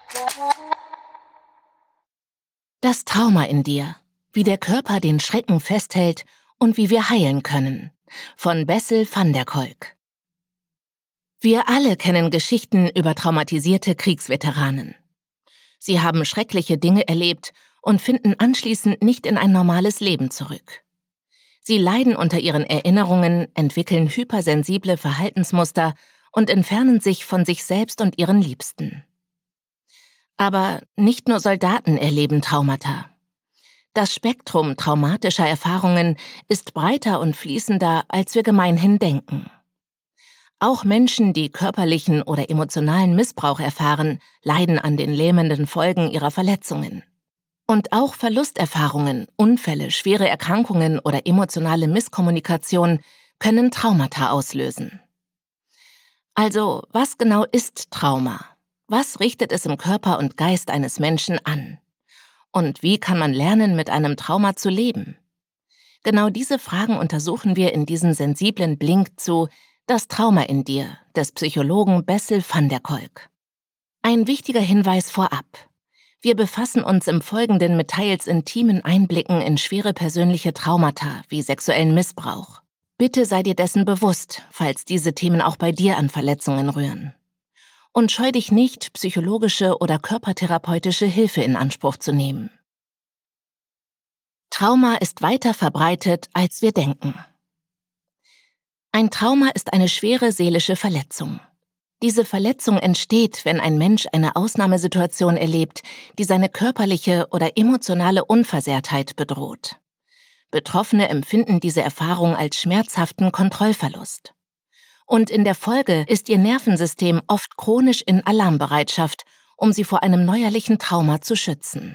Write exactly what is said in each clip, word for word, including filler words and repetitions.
Das Trauma in dir. Wie der Körper den Schrecken festhält und wie wir heilen können. Von Bessel van der Kolk. Wir alle kennen Geschichten über traumatisierte Kriegsveteranen. Sie haben schreckliche Dinge erlebt und finden anschließend nicht in ein normales Leben zurück. Sie leiden unter ihren Erinnerungen, entwickeln hypersensible Verhaltensmuster und entfernen sich von sich selbst und ihren Liebsten. Aber nicht nur Soldaten erleben Traumata. Das Spektrum traumatischer Erfahrungen ist breiter und fließender, als wir gemeinhin denken. Auch Menschen, die körperlichen oder emotionalen Missbrauch erfahren, leiden an den lähmenden Folgen ihrer Verletzungen. Und auch Verlusterfahrungen, Unfälle, schwere Erkrankungen oder emotionale Misskommunikation können Traumata auslösen. Also, was genau ist Trauma? Was richtet es im Körper und Geist eines Menschen an? Und wie kann man lernen, mit einem Trauma zu leben? Genau diese Fragen untersuchen wir in diesem sensiblen Blink zu Das Trauma in dir des Psychologen Bessel van der Kolk. Ein wichtiger Hinweis vorab. Wir befassen uns im Folgenden mit teils intimen Einblicken in schwere persönliche Traumata wie sexuellen Missbrauch. Bitte sei dir dessen bewusst, falls diese Themen auch bei dir an Verletzungen rühren. Und scheu dich nicht, psychologische oder körpertherapeutische Hilfe in Anspruch zu nehmen. Trauma ist weiter verbreitet, als wir denken. Ein Trauma ist eine schwere seelische Verletzung. Diese Verletzung entsteht, wenn ein Mensch eine Ausnahmesituation erlebt, die seine körperliche oder emotionale Unversehrtheit bedroht. Betroffene empfinden diese Erfahrung als schmerzhaften Kontrollverlust. Und in der Folge ist ihr Nervensystem oft chronisch in Alarmbereitschaft, um sie vor einem neuerlichen Trauma zu schützen.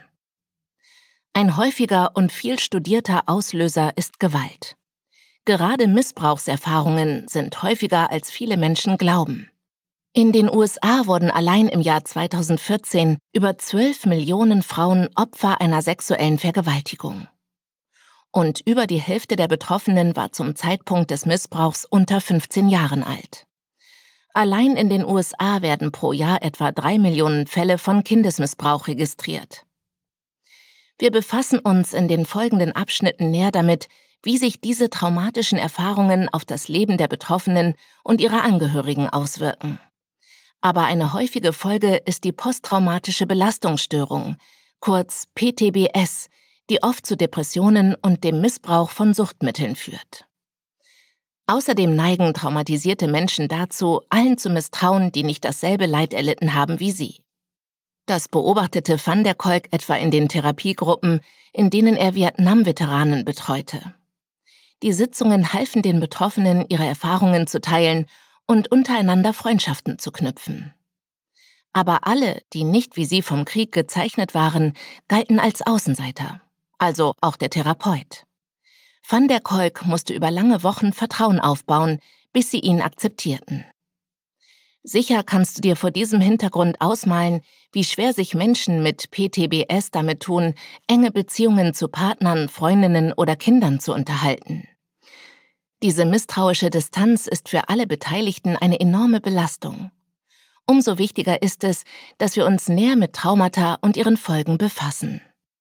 Ein häufiger und viel studierter Auslöser ist Gewalt. Gerade Missbrauchserfahrungen sind häufiger, als viele Menschen glauben. In den U S A wurden allein im Jahr zweitausendvierzehn über zwölf Millionen Frauen Opfer einer sexuellen Vergewaltigung. Und über die Hälfte der Betroffenen war zum Zeitpunkt des Missbrauchs unter fünfzehn Jahren alt. Allein in den U S A werden pro Jahr etwa drei Millionen Fälle von Kindesmissbrauch registriert. Wir befassen uns in den folgenden Abschnitten näher damit, wie sich diese traumatischen Erfahrungen auf das Leben der Betroffenen und ihrer Angehörigen auswirken. Aber eine häufige Folge ist die posttraumatische Belastungsstörung, kurz P T B S, die oft zu Depressionen und dem Missbrauch von Suchtmitteln führt. Außerdem neigen traumatisierte Menschen dazu, allen zu misstrauen, die nicht dasselbe Leid erlitten haben wie sie. Das beobachtete Van der Kolk etwa in den Therapiegruppen, in denen er Vietnam-Veteranen betreute. Die Sitzungen halfen den Betroffenen, ihre Erfahrungen zu teilen und untereinander Freundschaften zu knüpfen. Aber alle, die nicht wie sie vom Krieg gezeichnet waren, galten als Außenseiter, also auch der Therapeut. Van der Kolk musste über lange Wochen Vertrauen aufbauen, bis sie ihn akzeptierten. Sicher kannst du dir vor diesem Hintergrund ausmalen, wie schwer sich Menschen mit P T B S damit tun, enge Beziehungen zu Partnern, Freundinnen oder Kindern zu unterhalten. Diese misstrauische Distanz ist für alle Beteiligten eine enorme Belastung. Umso wichtiger ist es, dass wir uns näher mit Traumata und ihren Folgen befassen.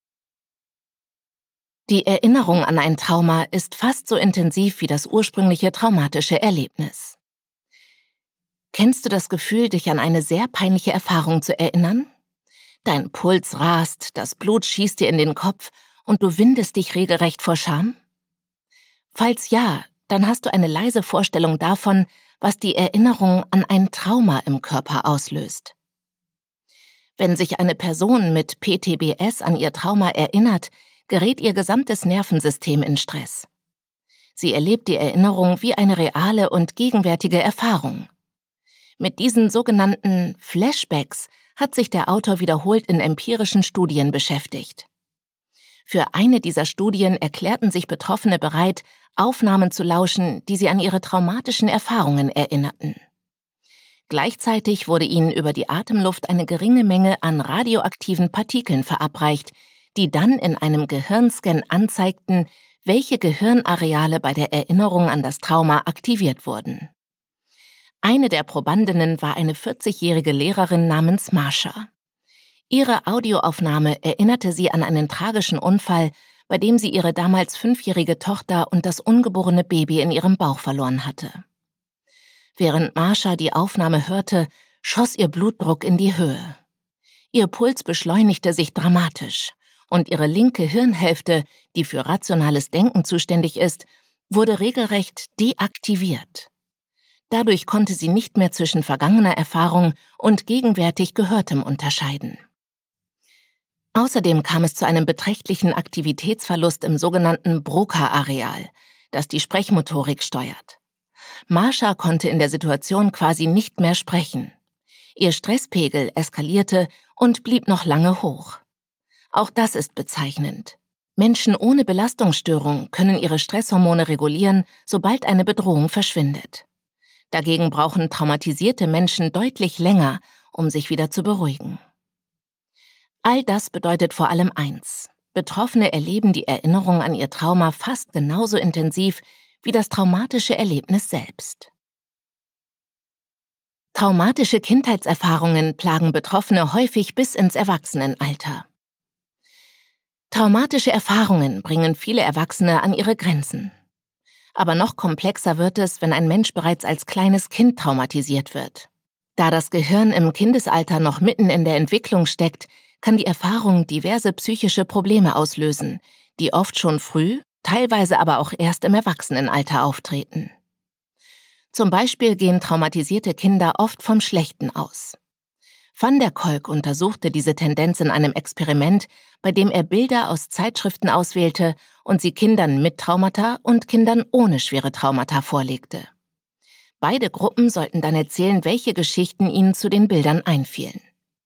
Die Erinnerung an ein Trauma ist fast so intensiv wie das ursprüngliche traumatische Erlebnis. Kennst du das Gefühl, dich an eine sehr peinliche Erfahrung zu erinnern? Dein Puls rast, das Blut schießt dir in den Kopf und du windest dich regelrecht vor Scham? Falls ja, dann hast du eine leise Vorstellung davon, was die Erinnerung an ein Trauma im Körper auslöst. Wenn sich eine Person mit P T B S an ihr Trauma erinnert, gerät ihr gesamtes Nervensystem in Stress. Sie erlebt die Erinnerung wie eine reale und gegenwärtige Erfahrung. Mit diesen sogenannten Flashbacks hat sich der Autor wiederholt in empirischen Studien beschäftigt. Für eine dieser Studien erklärten sich Betroffene bereit, Aufnahmen zu lauschen, die sie an ihre traumatischen Erfahrungen erinnerten. Gleichzeitig wurde ihnen über die Atemluft eine geringe Menge an radioaktiven Partikeln verabreicht, die dann in einem Gehirnscan anzeigten, welche Gehirnareale bei der Erinnerung an das Trauma aktiviert wurden. Eine der Probandinnen war eine vierzigjährige Lehrerin namens Marsha. Ihre Audioaufnahme erinnerte sie an einen tragischen Unfall, bei dem sie ihre damals fünfjährige Tochter und das ungeborene Baby in ihrem Bauch verloren hatte. Während Marsha die Aufnahme hörte, schoss ihr Blutdruck in die Höhe. Ihr Puls beschleunigte sich dramatisch und ihre linke Hirnhälfte, die für rationales Denken zuständig ist, wurde regelrecht deaktiviert. Dadurch konnte sie nicht mehr zwischen vergangener Erfahrung und gegenwärtig Gehörtem unterscheiden. Außerdem kam es zu einem beträchtlichen Aktivitätsverlust im sogenannten Broca-Areal, das die Sprechmotorik steuert. Marsha konnte in der Situation quasi nicht mehr sprechen. Ihr Stresspegel eskalierte und blieb noch lange hoch. Auch das ist bezeichnend. Menschen ohne Belastungsstörung können ihre Stresshormone regulieren, sobald eine Bedrohung verschwindet. Dagegen brauchen traumatisierte Menschen deutlich länger, um sich wieder zu beruhigen. All das bedeutet vor allem eins: Betroffene erleben die Erinnerung an ihr Trauma fast genauso intensiv wie das traumatische Erlebnis selbst. Traumatische Kindheitserfahrungen plagen Betroffene häufig bis ins Erwachsenenalter. Traumatische Erfahrungen bringen viele Erwachsene an ihre Grenzen. Aber noch komplexer wird es, wenn ein Mensch bereits als kleines Kind traumatisiert wird. Da das Gehirn im Kindesalter noch mitten in der Entwicklung steckt, kann die Erfahrung diverse psychische Probleme auslösen, die oft schon früh, teilweise aber auch erst im Erwachsenenalter auftreten. Zum Beispiel gehen traumatisierte Kinder oft vom Schlechten aus. Van der Kolk untersuchte diese Tendenz in einem Experiment, bei dem er Bilder aus Zeitschriften auswählte und sie Kindern mit Traumata und Kindern ohne schwere Traumata vorlegte. Beide Gruppen sollten dann erzählen, welche Geschichten ihnen zu den Bildern einfielen.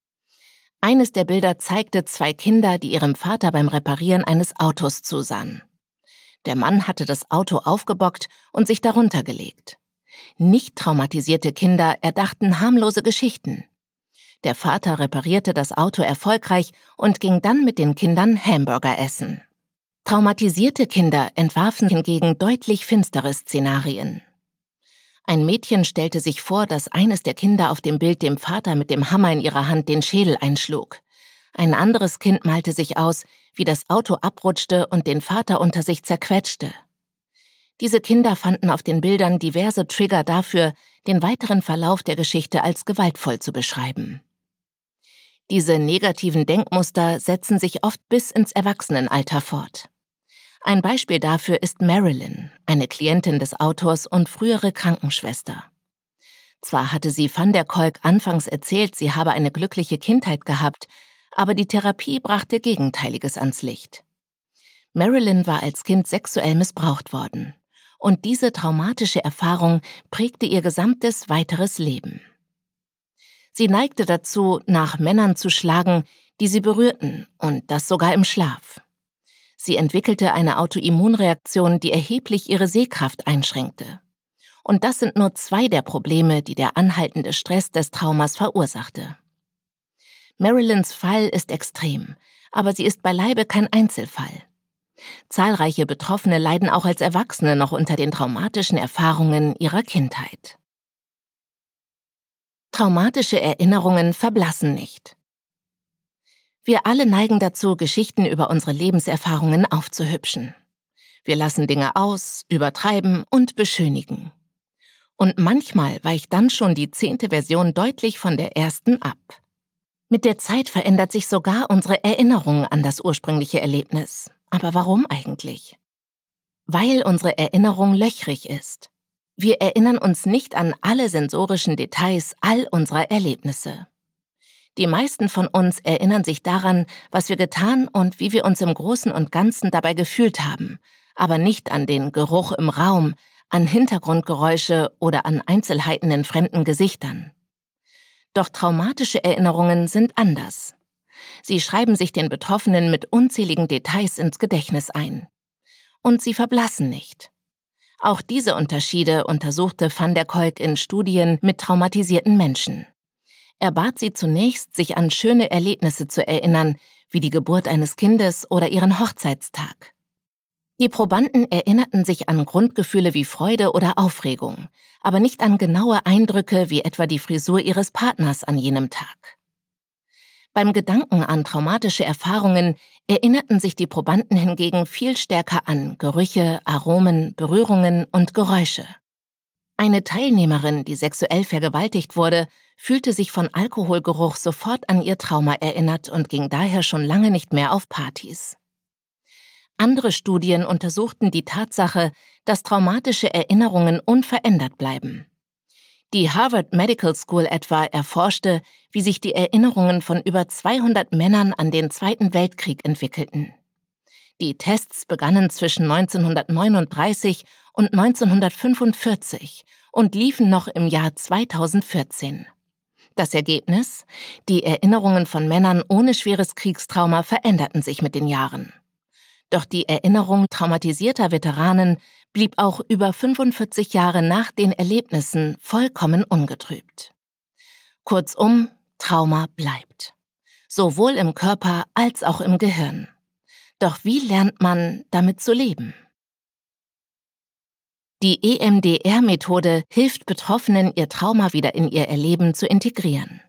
Eines der Bilder zeigte zwei Kinder, die ihrem Vater beim Reparieren eines Autos zusahen. Der Mann hatte das Auto aufgebockt und sich darunter gelegt. Nicht traumatisierte Kinder erdachten harmlose Geschichten. Der Vater reparierte das Auto erfolgreich und ging dann mit den Kindern Hamburger essen. Traumatisierte Kinder entwarfen hingegen deutlich finstere Szenarien. Ein Mädchen stellte sich vor, dass eines der Kinder auf dem Bild dem Vater mit dem Hammer in ihrer Hand den Schädel einschlug. Ein anderes Kind malte sich aus, wie das Auto abrutschte und den Vater unter sich zerquetschte. Diese Kinder fanden auf den Bildern diverse Trigger dafür, den weiteren Verlauf der Geschichte als gewaltvoll zu beschreiben. Diese negativen Denkmuster setzen sich oft bis ins Erwachsenenalter fort. Ein Beispiel dafür ist Marilyn, eine Klientin des Autors und frühere Krankenschwester. Zwar hatte sie Van der Kolk anfangs erzählt, sie habe eine glückliche Kindheit gehabt, aber die Therapie brachte Gegenteiliges ans Licht. Marilyn war als Kind sexuell missbraucht worden. Und diese traumatische Erfahrung prägte ihr gesamtes weiteres Leben. Sie neigte dazu, nach Männern zu schlagen, die sie berührten, und das sogar im Schlaf. Sie entwickelte eine Autoimmunreaktion, die erheblich ihre Sehkraft einschränkte. Und das sind nur zwei der Probleme, die der anhaltende Stress des Traumas verursachte. Marilyns Fall ist extrem, aber sie ist beileibe kein Einzelfall. Zahlreiche Betroffene leiden auch als Erwachsene noch unter den traumatischen Erfahrungen ihrer Kindheit. Traumatische Erinnerungen verblassen nicht. Wir alle neigen dazu, Geschichten über unsere Lebenserfahrungen aufzuhübschen. Wir lassen Dinge aus, übertreiben und beschönigen. Und manchmal weicht dann schon die zehnte Version deutlich von der ersten ab. Mit der Zeit verändert sich sogar unsere Erinnerung an das ursprüngliche Erlebnis. Aber warum eigentlich? Weil unsere Erinnerung löchrig ist. Wir erinnern uns nicht an alle sensorischen Details all unserer Erlebnisse. Die meisten von uns erinnern sich daran, was wir getan und wie wir uns im Großen und Ganzen dabei gefühlt haben, aber nicht an den Geruch im Raum, an Hintergrundgeräusche oder an Einzelheiten in fremden Gesichtern. Doch traumatische Erinnerungen sind anders. Sie schreiben sich den Betroffenen mit unzähligen Details ins Gedächtnis ein. Und sie verblassen nicht. Auch diese Unterschiede untersuchte Van der Kolk in Studien mit traumatisierten Menschen. Er bat sie zunächst, sich an schöne Erlebnisse zu erinnern, wie die Geburt eines Kindes oder ihren Hochzeitstag. Die Probanden erinnerten sich an Grundgefühle wie Freude oder Aufregung, aber nicht an genaue Eindrücke wie etwa die Frisur ihres Partners an jenem Tag. Beim Gedanken an traumatische Erfahrungen erinnerten sich die Probanden hingegen viel stärker an Gerüche, Aromen, Berührungen und Geräusche. Eine Teilnehmerin, die sexuell vergewaltigt wurde, fühlte sich von Alkoholgeruch sofort an ihr Trauma erinnert und ging daher schon lange nicht mehr auf Partys. Andere Studien untersuchten die Tatsache, dass traumatische Erinnerungen unverändert bleiben. Die Harvard Medical School etwa erforschte, wie sich die Erinnerungen von über zweihundert Männern an den Zweiten Weltkrieg entwickelten. Die Tests begannen zwischen neunzehnhundertneununddreißig und neunzehnhundertfünfundvierzig und liefen noch im Jahr zweitausendvierzehn. Das Ergebnis? Die Erinnerungen von Männern ohne schweres Kriegstrauma veränderten sich mit den Jahren. Doch die Erinnerung traumatisierter Veteranen blieb auch über fünfundvierzig Jahre nach den Erlebnissen vollkommen ungetrübt. Kurzum, Trauma bleibt. Sowohl im Körper als auch im Gehirn. Doch wie lernt man, damit zu leben? Die E M D R-Methode hilft Betroffenen, ihr Trauma wieder in ihr Erleben zu integrieren.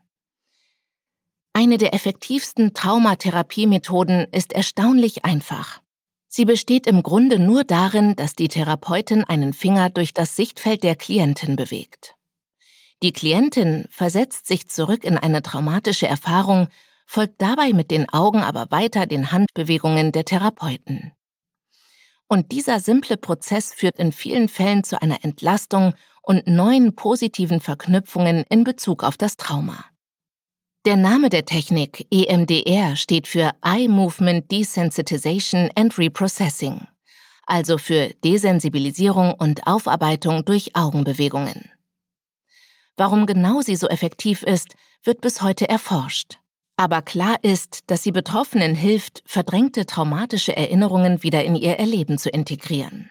Eine der effektivsten Traumatherapiemethoden ist erstaunlich einfach. Sie besteht im Grunde nur darin, dass die Therapeutin einen Finger durch das Sichtfeld der Klientin bewegt. Die Klientin versetzt sich zurück in eine traumatische Erfahrung, folgt dabei mit den Augen aber weiter den Handbewegungen der Therapeuten. Und dieser simple Prozess führt in vielen Fällen zu einer Entlastung und neuen positiven Verknüpfungen in Bezug auf das Trauma. Der Name der Technik E M D R steht für Eye Movement Desensitization and Reprocessing, also für Desensibilisierung und Aufarbeitung durch Augenbewegungen. Warum genau sie so effektiv ist, wird bis heute erforscht. Aber klar ist, dass sie Betroffenen hilft, verdrängte traumatische Erinnerungen wieder in ihr Erleben zu integrieren.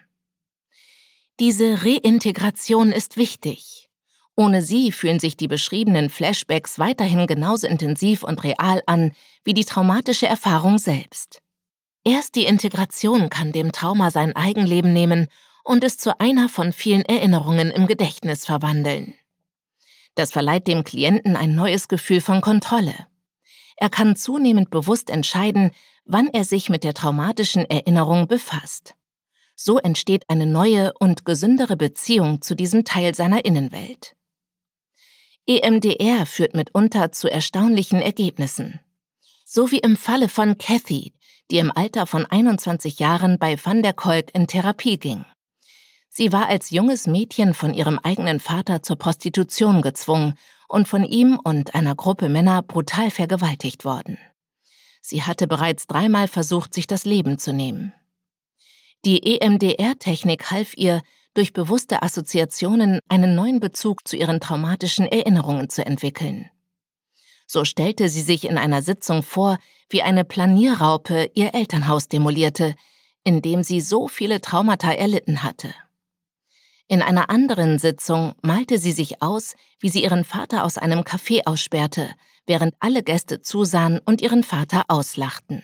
Diese Reintegration ist wichtig. Ohne sie fühlen sich die beschriebenen Flashbacks weiterhin genauso intensiv und real an wie die traumatische Erfahrung selbst. Erst die Integration kann dem Trauma sein Eigenleben nehmen und es zu einer von vielen Erinnerungen im Gedächtnis verwandeln. Das verleiht dem Klienten ein neues Gefühl von Kontrolle. Er kann zunehmend bewusst entscheiden, wann er sich mit der traumatischen Erinnerung befasst. So entsteht eine neue und gesündere Beziehung zu diesem Teil seiner Innenwelt. E M D R führt mitunter zu erstaunlichen Ergebnissen. So wie im Falle von Kathy, die im Alter von einundzwanzig Jahren bei Van der Kolk in Therapie ging. Sie war als junges Mädchen von ihrem eigenen Vater zur Prostitution gezwungen und von ihm und einer Gruppe Männer brutal vergewaltigt worden. Sie hatte bereits dreimal versucht, sich das Leben zu nehmen. Die E M D R-Technik half ihr, durch bewusste Assoziationen einen neuen Bezug zu ihren traumatischen Erinnerungen zu entwickeln. So stellte sie sich in einer Sitzung vor, wie eine Planierraupe ihr Elternhaus demolierte, in dem sie so viele Traumata erlitten hatte. In einer anderen Sitzung malte sie sich aus, wie sie ihren Vater aus einem Café aussperrte, während alle Gäste zusahen und ihren Vater auslachten.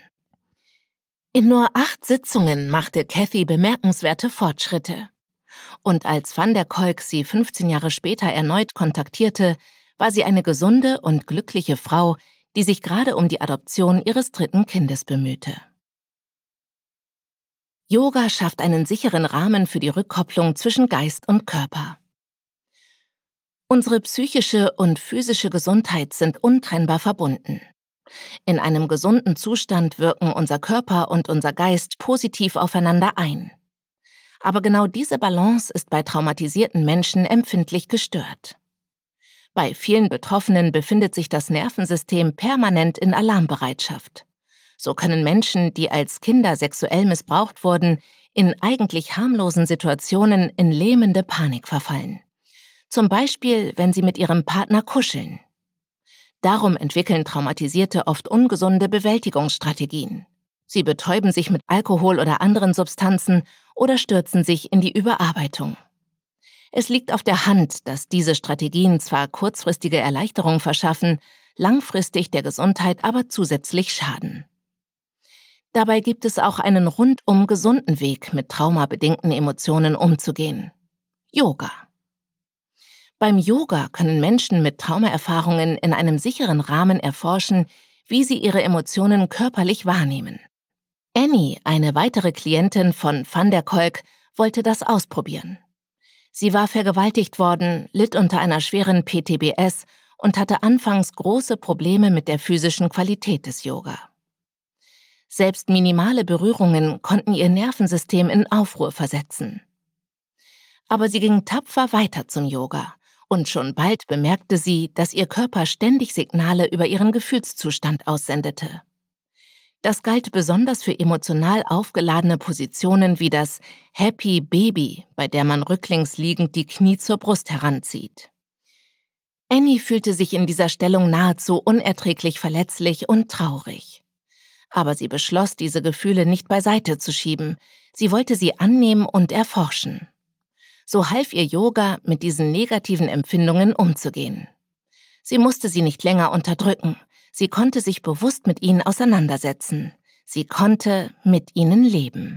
In nur acht Sitzungen machte Kathy bemerkenswerte Fortschritte. Und als Van der Kolk sie fünfzehn Jahre später erneut kontaktierte, war sie eine gesunde und glückliche Frau, die sich gerade um die Adoption ihres dritten Kindes bemühte. Yoga schafft einen sicheren Rahmen für die Rückkopplung zwischen Geist und Körper. Unsere psychische und physische Gesundheit sind untrennbar verbunden. In einem gesunden Zustand wirken unser Körper und unser Geist positiv aufeinander ein. Aber genau diese Balance ist bei traumatisierten Menschen empfindlich gestört. Bei vielen Betroffenen befindet sich das Nervensystem permanent in Alarmbereitschaft. So können Menschen, die als Kinder sexuell missbraucht wurden, in eigentlich harmlosen Situationen in lähmende Panik verfallen. Zum Beispiel, wenn sie mit ihrem Partner kuscheln. Darum entwickeln Traumatisierte oft ungesunde Bewältigungsstrategien. Sie betäuben sich mit Alkohol oder anderen Substanzen oder stürzen sich in die Überarbeitung. Es liegt auf der Hand, dass diese Strategien zwar kurzfristige Erleichterung verschaffen, langfristig der Gesundheit aber zusätzlich schaden. Dabei gibt es auch einen rundum gesunden Weg, mit traumabedingten Emotionen umzugehen. Yoga. Beim Yoga können Menschen mit Traumaerfahrungen in einem sicheren Rahmen erforschen, wie sie ihre Emotionen körperlich wahrnehmen. Annie, eine weitere Klientin von van der Kolk, wollte das ausprobieren. Sie war vergewaltigt worden, litt unter einer schweren P T B S und hatte anfangs große Probleme mit der physischen Qualität des Yoga. Selbst minimale Berührungen konnten ihr Nervensystem in Aufruhr versetzen. Aber sie ging tapfer weiter zum Yoga und schon bald bemerkte sie, dass ihr Körper ständig Signale über ihren Gefühlszustand aussendete. Das galt besonders für emotional aufgeladene Positionen wie das Happy Baby, bei der man rücklings liegend die Knie zur Brust heranzieht. Annie fühlte sich in dieser Stellung nahezu unerträglich verletzlich und traurig. Aber sie beschloss, diese Gefühle nicht beiseite zu schieben. Sie wollte sie annehmen und erforschen. So half ihr Yoga, mit diesen negativen Empfindungen umzugehen. Sie musste sie nicht länger unterdrücken. Sie konnte sich bewusst mit ihnen auseinandersetzen. Sie konnte mit ihnen leben.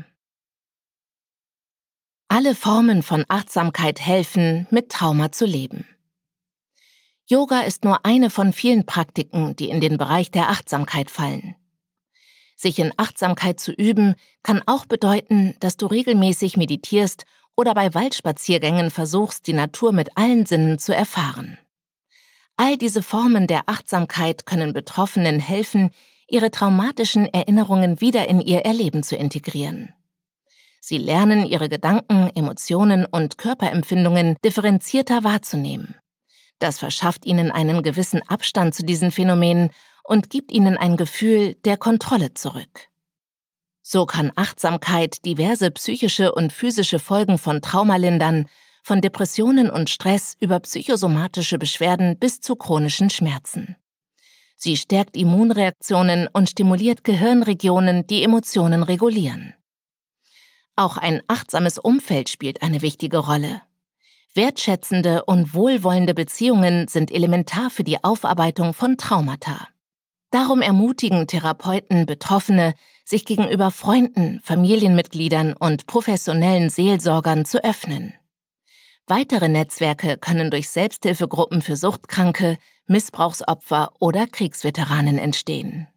Alle Formen von Achtsamkeit helfen, mit Trauma zu leben. Yoga ist nur eine von vielen Praktiken, die in den Bereich der Achtsamkeit fallen. Sich in Achtsamkeit zu üben, kann auch bedeuten, dass du regelmäßig meditierst oder bei Waldspaziergängen versuchst, die Natur mit allen Sinnen zu erfahren. All diese Formen der Achtsamkeit können Betroffenen helfen, ihre traumatischen Erinnerungen wieder in ihr Erleben zu integrieren. Sie lernen, ihre Gedanken, Emotionen und Körperempfindungen differenzierter wahrzunehmen. Das verschafft ihnen einen gewissen Abstand zu diesen Phänomenen und gibt ihnen ein Gefühl der Kontrolle zurück. So kann Achtsamkeit diverse psychische und physische Folgen von Trauma lindern, von Depressionen und Stress über psychosomatische Beschwerden bis zu chronischen Schmerzen. Sie stärkt Immunreaktionen und stimuliert Gehirnregionen, die Emotionen regulieren. Auch ein achtsames Umfeld spielt eine wichtige Rolle. Wertschätzende und wohlwollende Beziehungen sind elementar für die Aufarbeitung von Traumata. Darum ermutigen Therapeuten Betroffene, sich gegenüber Freunden, Familienmitgliedern und professionellen Seelsorgern zu öffnen. Weitere Netzwerke können durch Selbsthilfegruppen für Suchtkranke, Missbrauchsopfer oder Kriegsveteranen entstehen.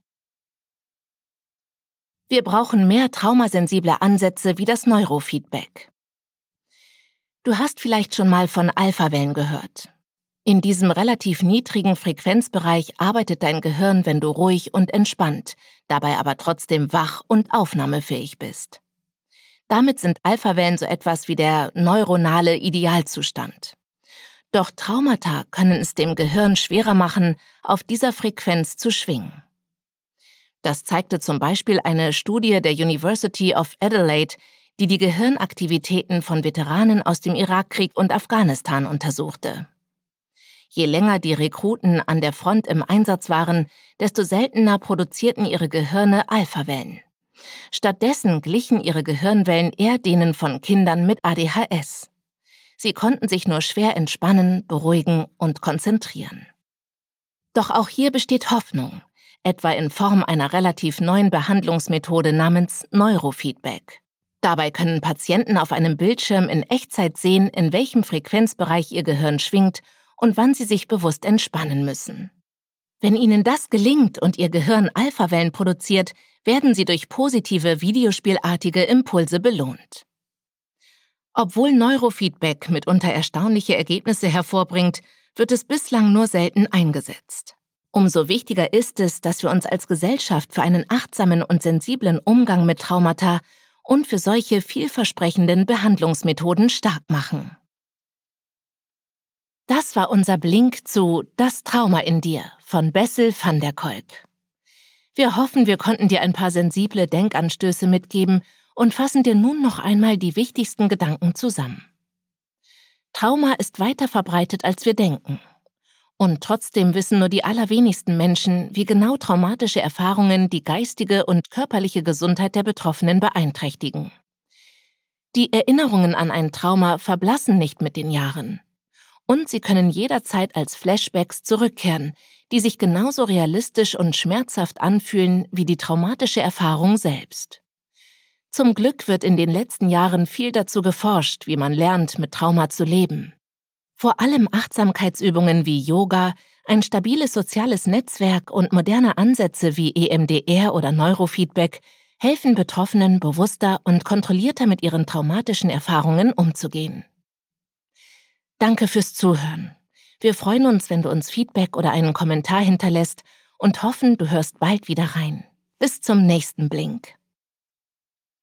Wir brauchen mehr traumasensible Ansätze wie das Neurofeedback. Du hast vielleicht schon mal von Alphawellen gehört. In diesem relativ niedrigen Frequenzbereich arbeitet dein Gehirn, wenn du ruhig und entspannt, dabei aber trotzdem wach und aufnahmefähig bist. Damit sind Alphawellen so etwas wie der neuronale Idealzustand. Doch Traumata können es dem Gehirn schwerer machen, auf dieser Frequenz zu schwingen. Das zeigte zum Beispiel eine Studie der University of Adelaide, die die Gehirnaktivitäten von Veteranen aus dem Irakkrieg und Afghanistan untersuchte. Je länger die Rekruten an der Front im Einsatz waren, desto seltener produzierten ihre Gehirne Alphawellen. Stattdessen glichen ihre Gehirnwellen eher denen von Kindern mit A D H S. Sie konnten sich nur schwer entspannen, beruhigen und konzentrieren. Doch auch hier besteht Hoffnung, etwa in Form einer relativ neuen Behandlungsmethode namens Neurofeedback. Dabei können Patienten auf einem Bildschirm in Echtzeit sehen, in welchem Frequenzbereich ihr Gehirn schwingt und wann sie sich bewusst entspannen müssen. Wenn ihnen das gelingt und ihr Gehirn Alphawellen produziert, werden sie durch positive videospielartige Impulse belohnt. Obwohl Neurofeedback mitunter erstaunliche Ergebnisse hervorbringt, wird es bislang nur selten eingesetzt. Umso wichtiger ist es, dass wir uns als Gesellschaft für einen achtsamen und sensiblen Umgang mit Traumata und für solche vielversprechenden Behandlungsmethoden stark machen. Das war unser Blink zu Das Trauma in dir von Bessel van der Kolk. Wir hoffen, wir konnten dir ein paar sensible Denkanstöße mitgeben und fassen dir nun noch einmal die wichtigsten Gedanken zusammen. Trauma ist weiter verbreitet, als wir denken. Und trotzdem wissen nur die allerwenigsten Menschen, wie genau traumatische Erfahrungen die geistige und körperliche Gesundheit der Betroffenen beeinträchtigen. Die Erinnerungen an ein Trauma verblassen nicht mit den Jahren. Und sie können jederzeit als Flashbacks zurückkehren, die sich genauso realistisch und schmerzhaft anfühlen wie die traumatische Erfahrung selbst. Zum Glück wird in den letzten Jahren viel dazu geforscht, wie man lernt, mit Trauma zu leben. Vor allem Achtsamkeitsübungen wie Yoga, Ein stabiles soziales Netzwerk und moderne Ansätze wie E M D R oder Neurofeedback helfen Betroffenen, bewusster und kontrollierter mit ihren traumatischen Erfahrungen umzugehen. Danke fürs Zuhören. Wir freuen uns, wenn du uns Feedback oder einen Kommentar hinterlässt und hoffen, du hörst bald wieder rein. Bis zum nächsten Blink.